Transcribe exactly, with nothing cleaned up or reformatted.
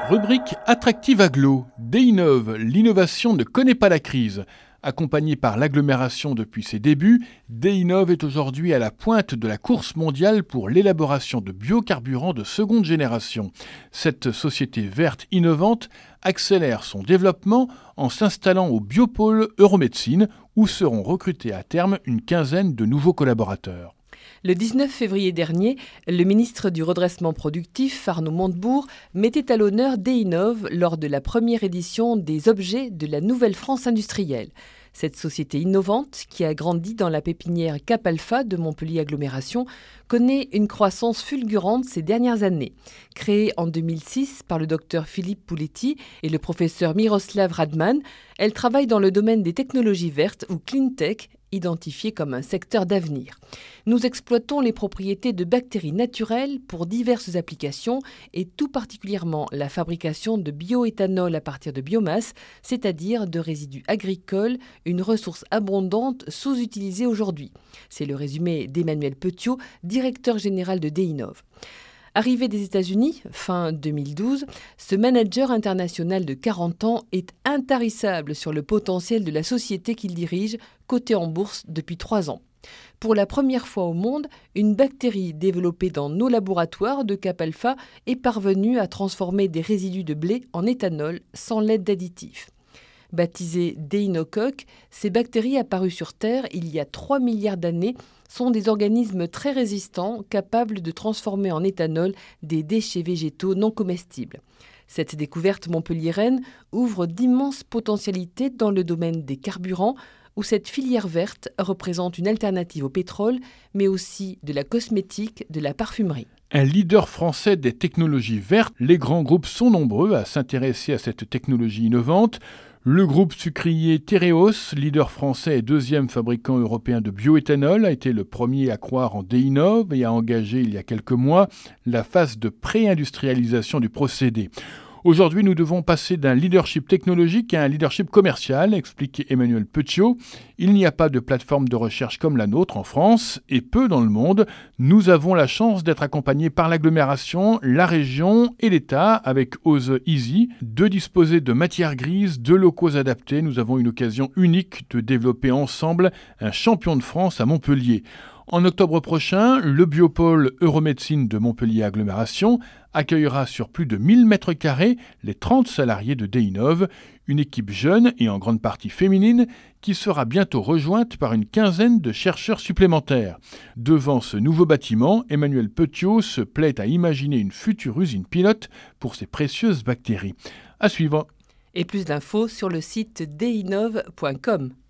Rubrique Attractive Agglo, DEINNOV, l'innovation ne connaît pas la crise. Accompagnée par l'agglomération depuis ses débuts, DEINNOV est aujourd'hui à la pointe de la course mondiale pour l'élaboration de biocarburants de seconde génération. Cette société verte innovante accélère son développement en s'installant au biopôle Euromédecine où seront recrutés à terme une quinzaine de nouveaux collaborateurs. Le dix-neuf février dernier, le ministre du Redressement productif, Arnaud Montebourg, mettait à l'honneur DEINNOV lors de la première édition des objets de la Nouvelle France industrielle. Cette société innovante, qui a grandi dans la pépinière Cap Alpha de Montpellier Agglomération, connaît une croissance fulgurante ces dernières années. Créée en deux mille six par le docteur Philippe Pouletti et le professeur Miroslav Radman, elle travaille dans le domaine des technologies vertes ou clean tech, identifié comme un secteur d'avenir. Nous exploitons les propriétés de bactéries naturelles pour diverses applications et tout particulièrement la fabrication de bioéthanol à partir de biomasse, c'est-à-dire de résidus agricoles, une ressource abondante sous-utilisée aujourd'hui. C'est le résumé d'Emmanuel Petiot, directeur général de DEINNOV. Arrivé des États-Unis, fin deux mille douze, ce manager international de quarante ans est intarissable sur le potentiel de la société qu'il dirige, cotée en bourse depuis trois ans. Pour la première fois au monde, une bactérie développée dans nos laboratoires de Cap Alpha est parvenue à transformer des résidus de blé en éthanol sans l'aide d'additifs. Baptisées déinocoques, ces bactéries apparues sur Terre il y a trois milliards d'années sont des organismes très résistants capables de transformer en éthanol des déchets végétaux non comestibles. Cette découverte montpelliéraine ouvre d'immenses potentialités dans le domaine des carburants où cette filière verte représente une alternative au pétrole, mais aussi de la cosmétique, de la parfumerie. Un leader français des technologies vertes, les grands groupes sont nombreux à s'intéresser à cette technologie innovante. Le groupe sucrier Tereos, leader français et deuxième fabricant européen de bioéthanol, a été le premier à croire en DEINNOV et a engagé il y a quelques mois la phase de pré-industrialisation du procédé. Aujourd'hui, nous devons passer d'un leadership technologique à un leadership commercial, explique Emmanuel Petiot. Il n'y a pas de plateforme de recherche comme la nôtre en France et peu dans le monde. Nous avons la chance d'être accompagnés par l'agglomération, la région et l'État avec Ose Easy, de disposer de matières grises, de locaux adaptés. Nous avons une occasion unique de développer ensemble un champion de France à Montpellier. En octobre prochain, le biopôle Euromédecine de Montpellier Agglomération accueillera sur plus de mille mètres carrés les trente salariés de DEINNOV, une équipe jeune et en grande partie féminine qui sera bientôt rejointe par une quinzaine de chercheurs supplémentaires. Devant ce nouveau bâtiment, Emmanuel Petiot se plaît à imaginer une future usine pilote pour ces précieuses bactéries. À suivre. Et plus d'infos sur le site deinnov point com.